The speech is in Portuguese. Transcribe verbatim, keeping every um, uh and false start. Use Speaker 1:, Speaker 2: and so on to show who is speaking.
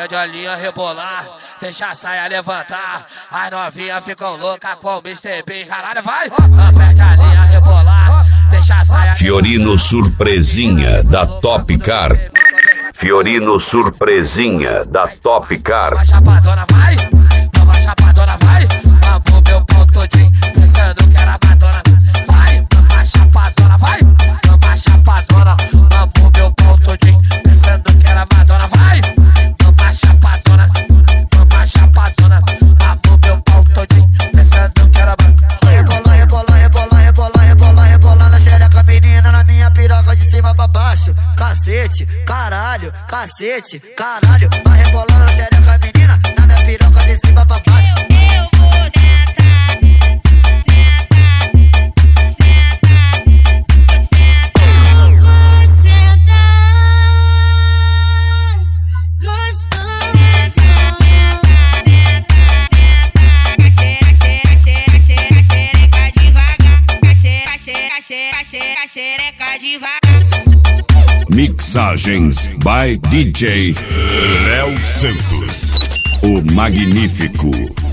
Speaker 1: pede a linha rebolar, deixa a saia levantar. As novinhas ficam loucas com o mister Bean, caralho, vai! Pede a linha rebolar, deixa a saia.
Speaker 2: Fiorino Surpresinha da Top Car. Fiorino Surpresinha da Top Car.
Speaker 1: Vai chapadona, vai! Vai chapadona, vai! Mamou meu pau todinho, pensando que era batona. Vai! Vai chapadona, vai! Vai chapadona, mamou meu pau todinho, pensando que era batona. Vai! Vai chapadona, vai chapadona, mamou meu pau todinho, pensando que era batona.
Speaker 3: Rebola, rebola, rebola, rebola, rebola, rebola na xereca menina, na minha piroca de cima pra baixo. Cacete, caralho, cacete, caralho. Vai rebolar na xereca menina, na minha piroca de cima pra baixo.
Speaker 4: Eu vou sentar, sentar, xereca devagar.
Speaker 2: Mixagens by D J Léo Santos, o Magnífico.